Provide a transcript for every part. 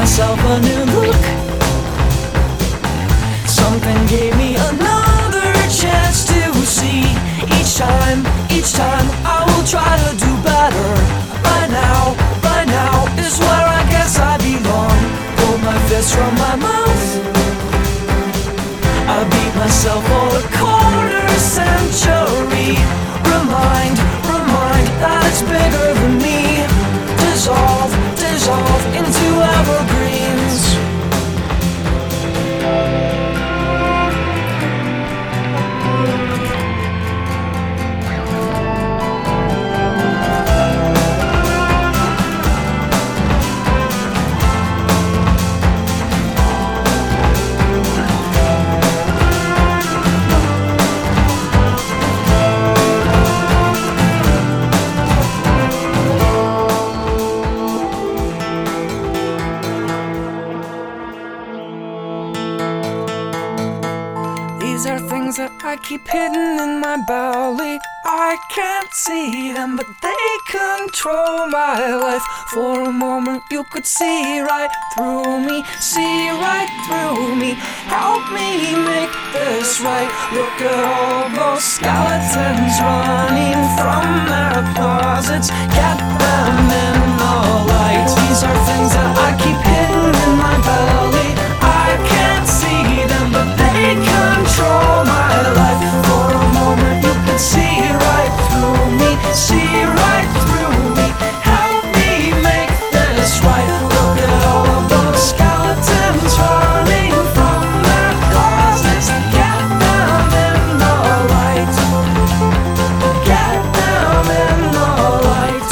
myself a new look. Something gave me another chance to see. Each time I will try to do better. Right now is where I guess I belong. Pulled my fist from my mouth. I beat myself for a quarter century. Remind that it's bigger than me. Dissolve into evergreens. These are things that I keep hidden in my belly. I can't see them, but they control my life. For a moment you could see right through me. See right through me. Help me make this right. Look at all those skeletons running from their closets. Get them in the light. These are things that I keep hidden in my belly. I can't see them, but they control my life. For a moment you could see right through me. See right through me. Help me make this right. Look at all of those skeletons running from their closets. Get them in the light. Get them in the light.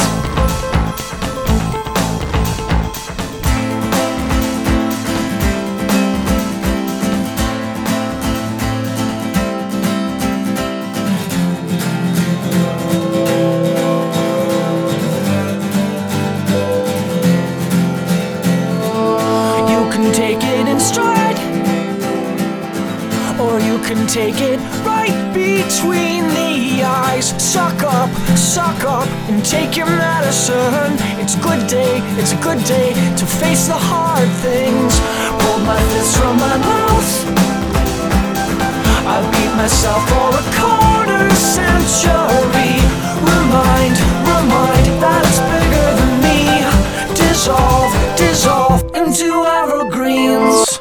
Take it in stride, or you can take it right between the eyes. Suck up, and take your medicine. It's a good day to face the hard things. Pulled my fist from my mouth. I beat myself for a quarter century. Remind that it's bigger than me. Dissolve into evergreens.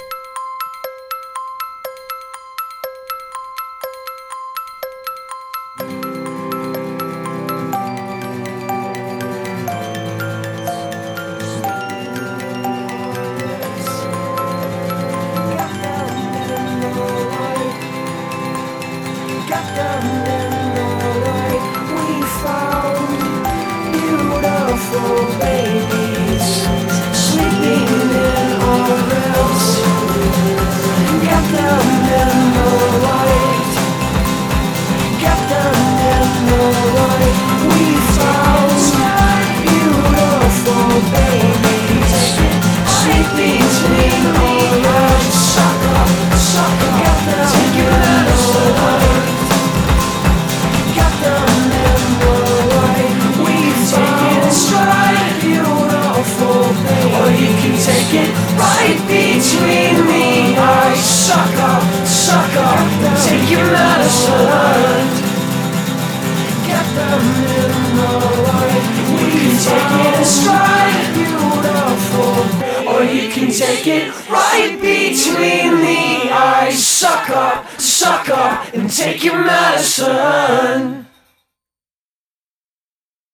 Got them in the light. We found beautiful babies sleeping in our ribs. Got them in the light. Got them in the light. We found beautiful babies sleeping in our ribs. Suck up, got them in the light. Got them in the light. We take it straight, beautiful baby. Or you can take it right between the eyes. Suck up, take your medicine. Get them in the light. We can take it straight, beautiful. Or you can take it right between the eyes. Suck up, and take your medicine.